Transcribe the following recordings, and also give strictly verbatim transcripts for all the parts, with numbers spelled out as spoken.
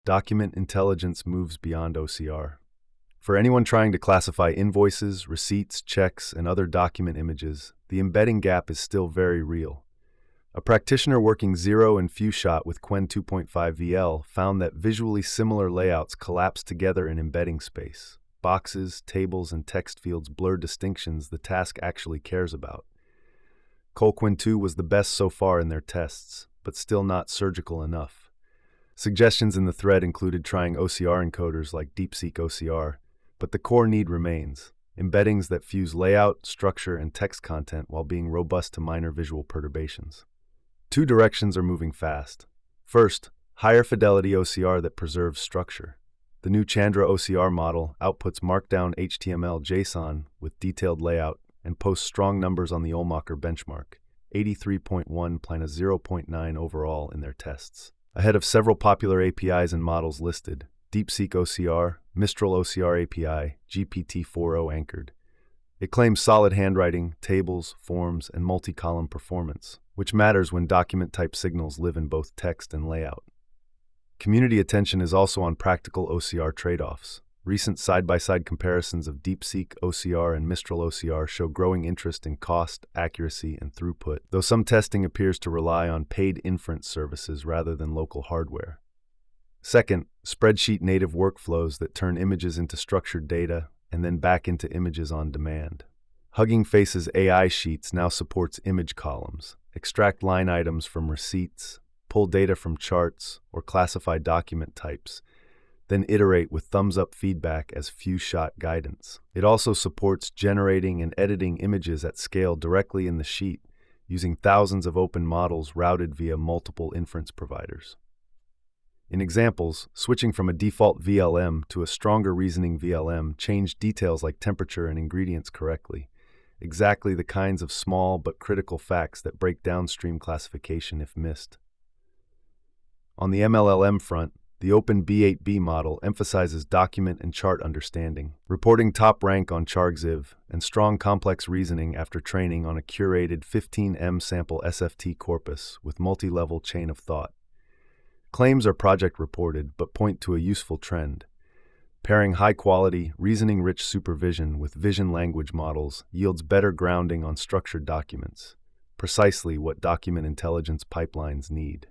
Document intelligence moves beyond O C R. For anyone trying to classify invoices, receipts, checks, and other document images, the embedding gap is still very real. A practitioner working zero and few shot with Qwen two point five V L found that visually similar layouts collapse together in embedding space. Boxes, tables, and text fields blur distinctions the task actually cares about. ColQwen two was the best so far in their tests, but still not surgical enough. Suggestions in the thread included trying O C R encoders like DeepSeek O C R, but the core need remains: embeddings that fuse layout, structure, and text content while being robust to minor visual perturbations. Two directions are moving fast. First, higher fidelity O C R that preserves structure. The new Chandra O C R model outputs Markdown H T M L JSON with detailed layout and posts strong numbers on the Olmacher benchmark, eighty-three point one minus zero point nine overall in their tests. Ahead of several popular A P Is and models listed: DeepSeek O C R, Mistral O C R A P I, G P T four point oh anchored. It claims solid handwriting, tables, forms, and multi-column performance, which matters when document-type signals live in both text and layout. Community attention is also on practical O C R trade-offs. Recent side-by-side comparisons of DeepSeek O C R and Mistral O C R show growing interest in cost, accuracy, and throughput, though some testing appears to rely on paid inference services rather than local hardware. Second, spreadsheet-native workflows that turn images into structured data and then back into images on demand. Hugging Face's A I Sheets now supports image columns, extract line items from receipts, pull data from charts, or classify document types, then iterate with thumbs-up feedback as few-shot guidance. It also supports generating and editing images at scale directly in the sheet, using thousands of open models routed via multiple inference providers. In examples, switching from a default V L M to a stronger reasoning V L M changed details like temperature and ingredients correctly, exactly the kinds of small but critical facts that break downstream classification if missed. On the M L L M front, the Open B eight B model emphasizes document and chart understanding, reporting top rank on CharGZiv, and strong complex reasoning after training on a curated fifteen M sample S F T corpus with multi-level chain of thought. Claims are project reported, but point to a useful trend. Pairing high-quality, reasoning-rich supervision with vision language models yields better grounding on structured documents, precisely what document intelligence pipelines need.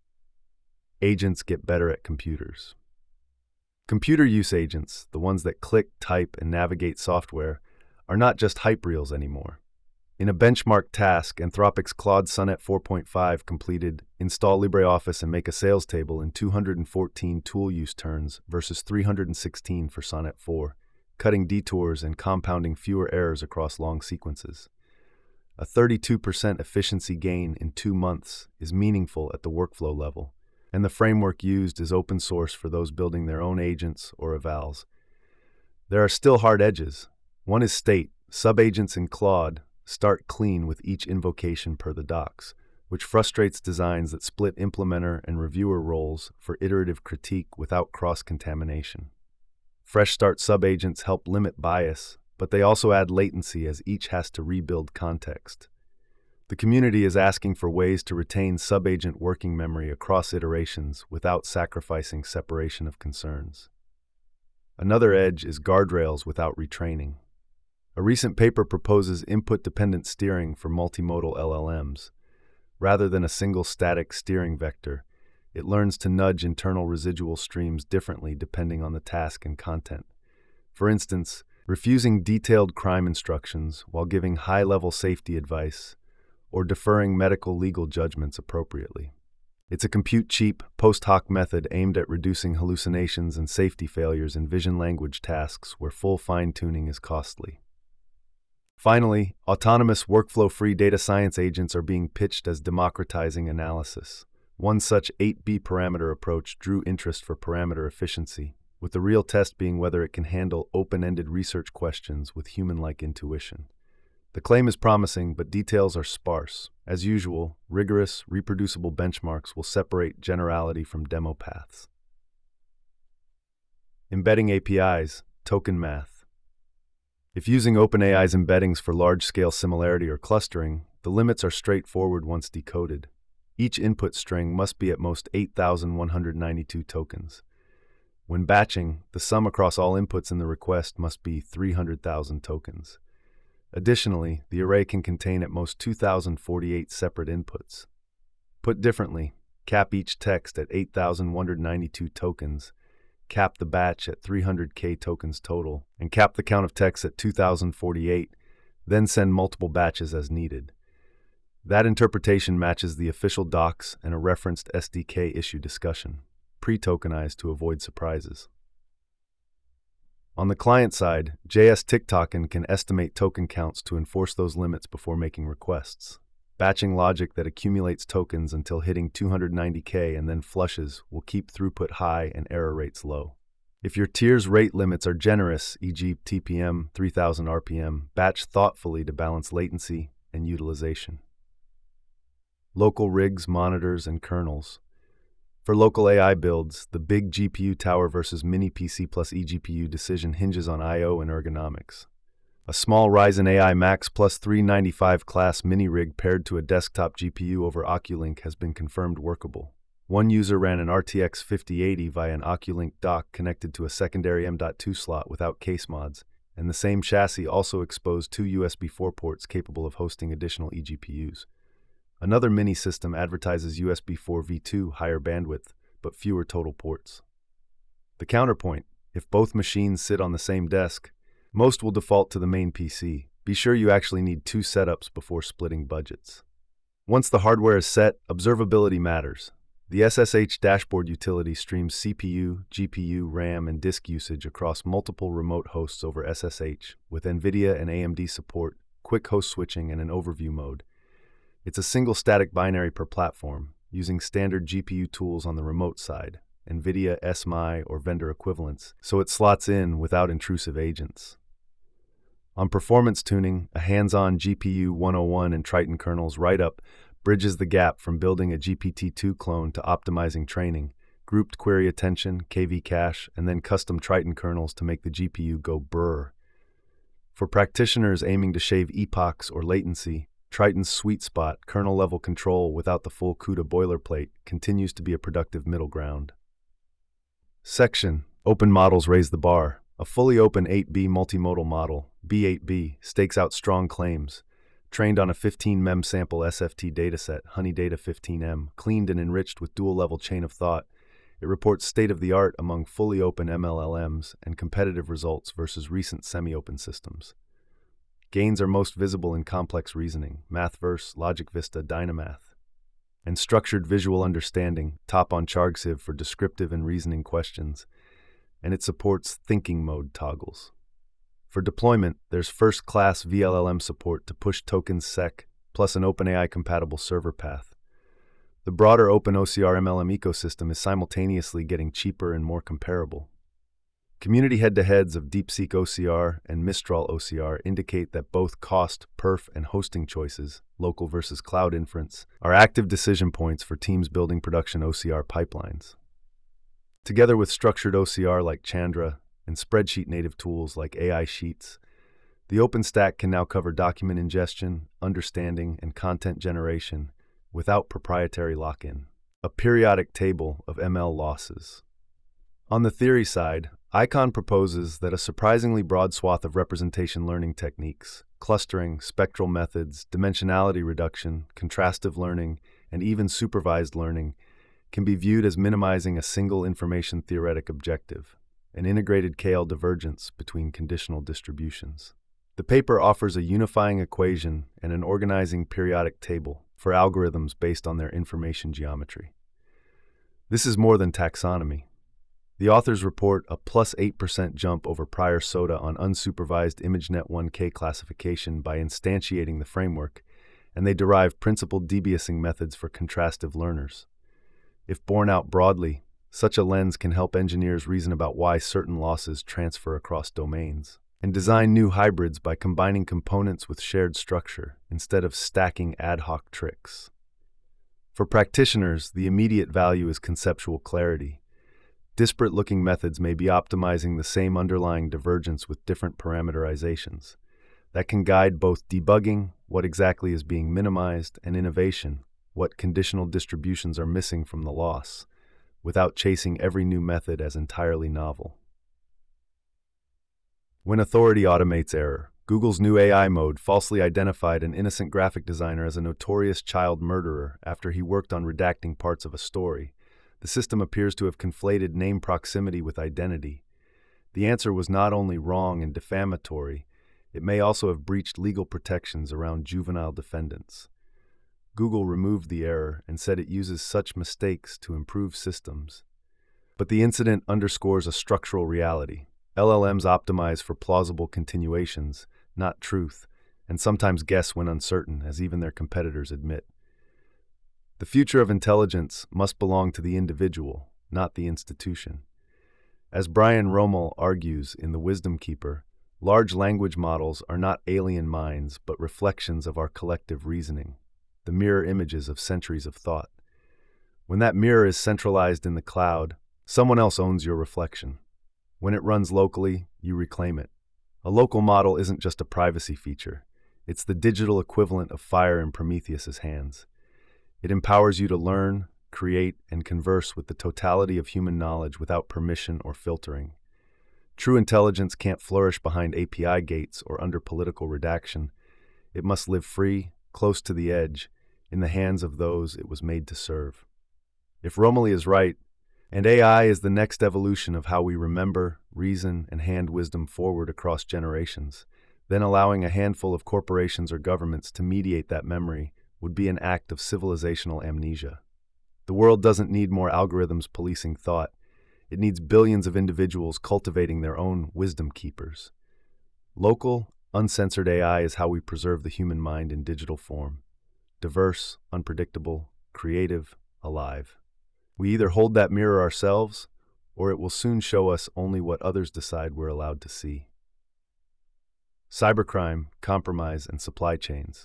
Agents get better at computers. Computer use agents, the ones that click, type, and navigate software, are not just hype reels anymore. In a benchmark task, Anthropic's Claude Sonnet four point five completed install LibreOffice and make a sales table in two hundred fourteen tool use turns versus three hundred sixteen for Sonnet four, cutting detours and compounding fewer errors across long sequences. A thirty-two percent efficiency gain in two months is meaningful at the workflow level, and the framework used is open source for those building their own agents or evals. There are still hard edges. One is state. Subagents in Claude start clean with each invocation per the docs, which frustrates designs that split implementer and reviewer roles for iterative critique without cross-contamination. Fresh start subagents help limit bias, but they also add latency as each has to rebuild context. The community is asking for ways to retain subagent working memory across iterations without sacrificing separation of concerns. Another edge is guardrails without retraining. A recent paper proposes input-dependent steering for multimodal L L Ms. Rather than a single static steering vector, it learns to nudge internal residual streams differently depending on the task and content. For instance, refusing detailed crime instructions while giving high-level safety advice, or deferring medical legal judgments appropriately. It's a compute-cheap, post-hoc method aimed at reducing hallucinations and safety failures in vision language tasks where full fine-tuning is costly. Finally, autonomous workflow-free data science agents are being pitched as democratizing analysis. One such eight B parameter approach drew interest for parameter efficiency, with the real test being whether it can handle open-ended research questions with human-like intuition. The claim is promising, but details are sparse. As usual, rigorous, reproducible benchmarks will separate generality from demo paths. Embedding A P Is, token math. If using OpenAI's embeddings for large-scale similarity or clustering, the limits are straightforward once decoded. Each input string must be at most eight thousand one hundred ninety-two tokens. When batching, the sum across all inputs in the request must be three hundred thousand tokens. Additionally, the array can contain at most two thousand forty-eight separate inputs. Put differently, cap each text at eight thousand one hundred ninety-two tokens, cap the batch at three hundred K tokens total, and cap the count of texts at two thousand forty-eight, then send multiple batches as needed. That interpretation matches the official docs and a referenced S D K issue discussion, pre-tokenized to avoid surprises. On the client side, J S Ticktoken can estimate token counts to enforce those limits before making requests. Batching logic that accumulates tokens until hitting two hundred ninety K and then flushes will keep throughput high and error rates low. If your tier's rate limits are generous, for example T P M, three thousand R P M, batch thoughtfully to balance latency and utilization. Local rigs, monitors, and kernels. For local A I builds, the big G P U tower versus mini P C plus eGPU decision hinges on I O and ergonomics. A small Ryzen A I Max Plus three ninety-five class mini rig paired to a desktop G P U over Oculink has been confirmed workable. One user ran an R T X fifty eighty via an Oculink dock connected to a secondary M dot two slot without case mods, and the same chassis also exposed two U S B four ports capable of hosting additional eGPUs. Another mini system advertises U S B four v two higher bandwidth, but fewer total ports. The counterpoint: if both machines sit on the same desk, most will default to the main P C. Be sure you actually need two setups before splitting budgets. Once the hardware is set, observability matters. The S S H dashboard utility streams C P U, G P U, RAM, and disk usage across multiple remote hosts over S S H, with NVIDIA and A M D support, quick host switching, and an overview mode. It's a single static binary per platform, using standard G P U tools on the remote side, NVIDIA, S M I, or vendor equivalents, so it slots in without intrusive agents. On performance tuning, a hands-on G P U one oh one and Triton kernels write-up bridges the gap from building a G P T two clone to optimizing training, grouped query attention, K V cache, and then custom Triton kernels to make the G P U go brrr. For practitioners aiming to shave epochs or latency, Triton's sweet spot, kernel-level control without the full CUDA boilerplate, continues to be a productive middle ground. Section: Open models raise the bar. A fully open eight B multimodal model, B eight B, stakes out strong claims. Trained on a fifteen mem sample S F T dataset, Honeydata fifteen M, cleaned and enriched with dual-level chain of thought, it reports state-of-the-art among fully open M L L Ms and competitive results versus recent semi-open systems. Gains are most visible in complex reasoning, MathVerse, LogicVista, Dynamath, and structured visual understanding, top on Chargsiv for descriptive and reasoning questions, and it supports thinking mode toggles. For deployment, there's first-class V L L M support to push tokens sec, plus an OpenAI-compatible server path. The broader OpenOCR M L M ecosystem is simultaneously getting cheaper and more comparable. Community head-to-heads of DeepSeek O C R and Mistral O C R indicate that both cost, perf, and hosting choices, local versus cloud inference, are active decision points for teams building production O C R pipelines. Together with structured O C R like Chandra and spreadsheet-native tools like A I Sheets, the OpenStack can now cover document ingestion, understanding, and content generation without proprietary lock-in. A periodic table of M L losses. On the theory side, ICON proposes that a surprisingly broad swath of representation learning techniques, clustering, spectral methods, dimensionality reduction, contrastive learning, and even supervised learning, can be viewed as minimizing a single information theoretic objective, an integrated K L divergence between conditional distributions. The paper offers a unifying equation and an organizing periodic table for algorithms based on their information geometry. This is more than taxonomy. The authors report a plus eight percent jump over prior SOTA on unsupervised ImageNet one K classification by instantiating the framework, and they derive principled debiasing methods for contrastive learners. If borne out broadly, such a lens can help engineers reason about why certain losses transfer across domains, and design new hybrids by combining components with shared structure instead of stacking ad hoc tricks. For practitioners, the immediate value is conceptual clarity. Disparate-looking methods may be optimizing the same underlying divergence with different parameterizations. That can guide both debugging, what exactly is being minimized, and innovation, what conditional distributions are missing from the loss. without chasing every new method as entirely novel. When authority automates error, Google's new A I mode falsely identified an innocent graphic designer as a notorious child murderer after he worked on redacting parts of a story. The system appears to have conflated name proximity with identity. The answer was not only wrong and defamatory, it may also have breached legal protections around juvenile defendants. Google removed the error and said it uses such mistakes to improve systems. But the incident underscores a structural reality. L L Ms optimize for plausible continuations, not truth, and sometimes guess when uncertain, as even their competitors admit. The future of intelligence must belong to the individual, not the institution. As Brian Roemmel argues in The Wisdom Keeper, large language models are not alien minds but reflections of our collective reasoning, the mirror images of centuries of thought. When that mirror is centralized in the cloud, someone else owns your reflection. When it runs locally, you reclaim it. A local model isn't just a privacy feature. It's the digital equivalent of fire in Prometheus's hands. It empowers you to learn, create, and converse with the totality of human knowledge without permission or filtering. True intelligence can't flourish behind A P I gates or under political redaction. It must live free, close to the edge, in the hands of those it was made to serve. If Roemmel is right, and A I is the next evolution of how we remember, reason, and hand wisdom forward across generations, then allowing a handful of corporations or governments to mediate that memory would be an act of civilizational amnesia. The world doesn't need more algorithms policing thought. It needs billions of individuals cultivating their own wisdom keepers. Local, uncensored A I is how we preserve the human mind in digital form. Diverse, unpredictable, creative, alive. We either hold that mirror ourselves, or it will soon show us only what others decide we're allowed to see. Cybercrime, compromise, and supply chains.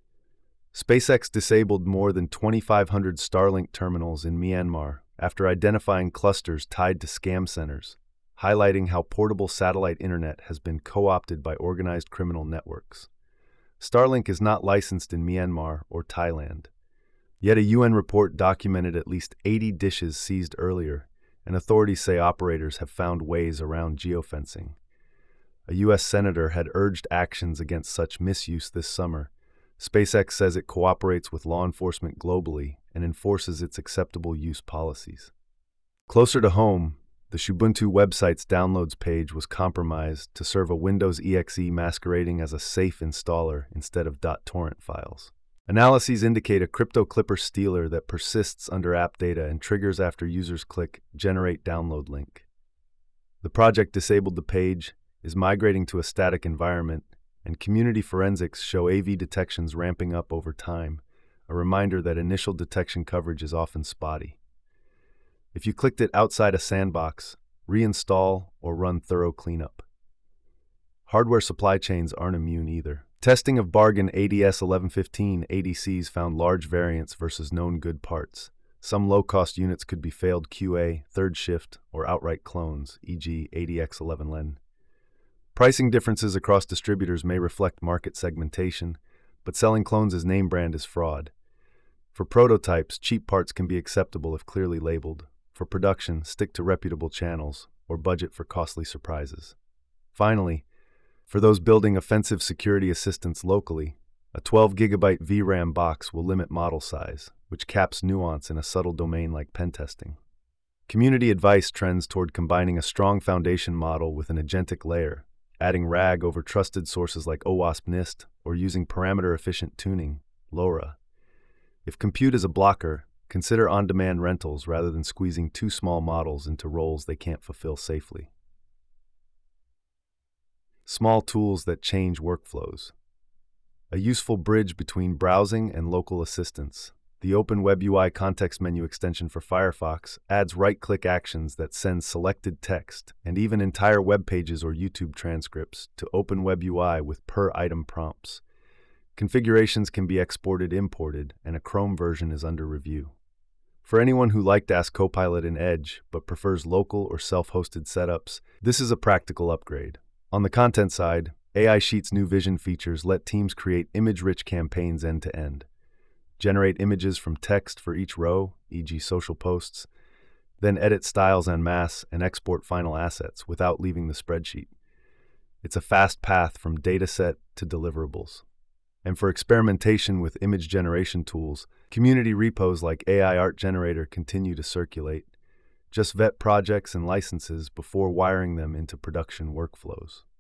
SpaceX disabled more than twenty-five hundred Starlink terminals in Myanmar after identifying clusters tied to scam centers, highlighting how portable satellite internet has been co-opted by organized criminal networks. Starlink is not licensed in Myanmar or Thailand. Yet a U N report documented at least eighty dishes seized earlier, and authorities say operators have found ways around geofencing. A U S senator had urged actions against such misuse this summer. SpaceX says it cooperates with law enforcement globally and enforces its acceptable use policies. Closer to home, the Ubuntu website's downloads page was compromised to serve a Windows E X E masquerading as a safe installer instead of .torrent files. Analyses indicate a crypto clipper stealer that persists under app data and triggers after users click Generate Download Link. The project disabled the page, is migrating to a static environment, and community forensics show A V detections ramping up over time, a reminder that initial detection coverage is often spotty. If you clicked it outside a sandbox, reinstall or run thorough cleanup. Hardware supply chains aren't immune either. Testing of bargain A D S eleven fifteen A D Cs found large variance versus known good parts. Some low-cost units could be failed Q A, third shift, or outright clones, for example A D X eleven L E N. Pricing differences across distributors may reflect market segmentation, but selling clones as name brand is fraud. For prototypes, cheap parts can be acceptable if clearly labeled. For production, stick to reputable channels, or budget for costly surprises. Finally, for those building offensive security assistance locally, a twelve gigabyte V RAM box will limit model size, which caps nuance in a subtle domain like pen testing. Community advice trends toward combining a strong foundation model with an agentic layer, adding RAG over trusted sources like OWASP NIST, or using parameter-efficient tuning, LoRa. If compute is a blocker, consider on-demand rentals rather than squeezing too small models into roles they can't fulfill safely. Small tools that change workflows. A useful bridge between browsing and local assistance. The Open Web U I context menu extension for Firefox adds right-click actions that send selected text and even entire web pages or YouTube transcripts to Open Web U I with per-item prompts. Configurations can be exported/imported, and a Chrome version is under review. For anyone who liked Ask Copilot in Edge but prefers local or self-hosted setups, this is a practical upgrade. On the content side, A I Sheet's new vision features let teams create image-rich campaigns end-to-end. Generate images from text for each row, for example social posts. then edit styles en masse and export final assets without leaving the spreadsheet. It's a fast path from dataset to deliverables. And for experimentation with image generation tools, community repos like A I Art Generator continue to circulate. Just vet projects and licenses before wiring them into production workflows.